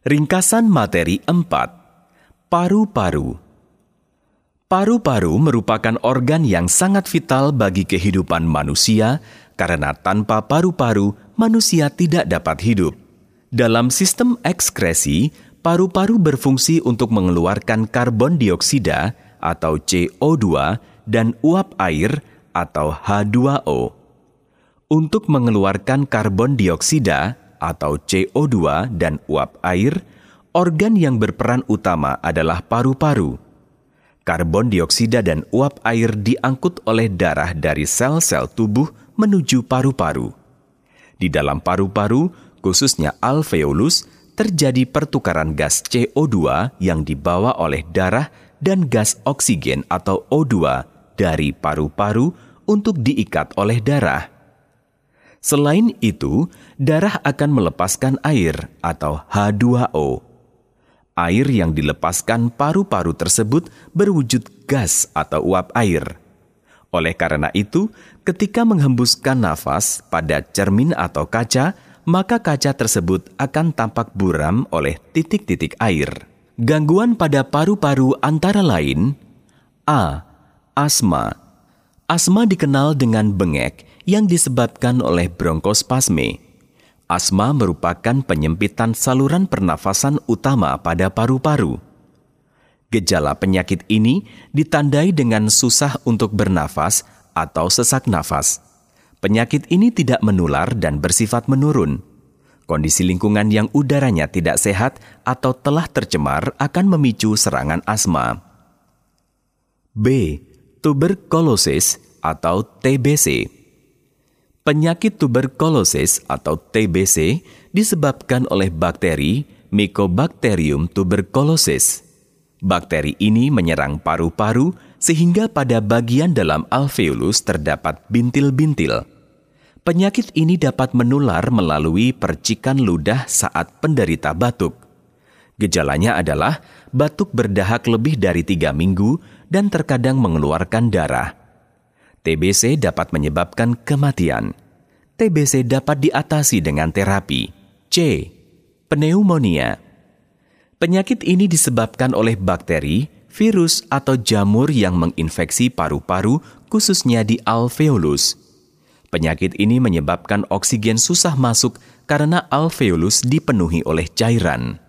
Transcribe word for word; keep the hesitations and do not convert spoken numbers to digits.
Ringkasan materi empat. Paru-paru. Paru-paru merupakan organ yang sangat vital bagi kehidupan manusia karena tanpa paru-paru manusia tidak dapat hidup. Dalam sistem ekskresi, paru-paru berfungsi untuk mengeluarkan karbon dioksida atau C O dua dan uap air atau H dua O. Untuk mengeluarkan karbon dioksida atau C O dua dan uap air, organ yang berperan utama adalah paru-paru. Karbon dioksida dan uap air diangkut oleh darah dari sel-sel tubuh menuju paru-paru. Di dalam paru-paru, khususnya alveolus, terjadi pertukaran gas C O dua yang dibawa oleh darah dan gas oksigen atau O dua dari paru-paru untuk diikat oleh darah. Selain itu, darah akan melepaskan air atau H dua O. Air yang dilepaskan paru-paru tersebut berwujud gas atau uap air. Oleh karena itu, ketika menghembuskan nafas pada cermin atau kaca, maka kaca tersebut akan tampak buram oleh titik-titik air. Gangguan pada paru-paru antara lain: A. Asma. Asma dikenal dengan bengek yang disebabkan oleh bronkospasme. Asma merupakan penyempitan saluran pernafasan utama pada paru-paru. Gejala penyakit ini ditandai dengan susah untuk bernafas atau sesak nafas. Penyakit ini tidak menular dan bersifat menurun. Kondisi lingkungan yang udaranya tidak sehat atau telah tercemar akan memicu serangan asma. B. Tuberkulosis atau T B C. Penyakit tuberkulosis atau T B C disebabkan oleh bakteri Mycobacterium tuberculosis. Bakteri ini menyerang paru-paru sehingga pada bagian dalam alveolus terdapat bintil-bintil. Penyakit ini dapat menular melalui percikan ludah saat penderita batuk. Gejalanya adalah batuk berdahak lebih dari tiga minggu dan terkadang mengeluarkan darah. T B C dapat menyebabkan kematian. T B C dapat diatasi dengan terapi. C. Pneumonia. Penyakit ini disebabkan oleh bakteri, virus, atau jamur yang menginfeksi paru-paru, khususnya di alveolus. Penyakit ini menyebabkan oksigen susah masuk karena alveolus dipenuhi oleh cairan.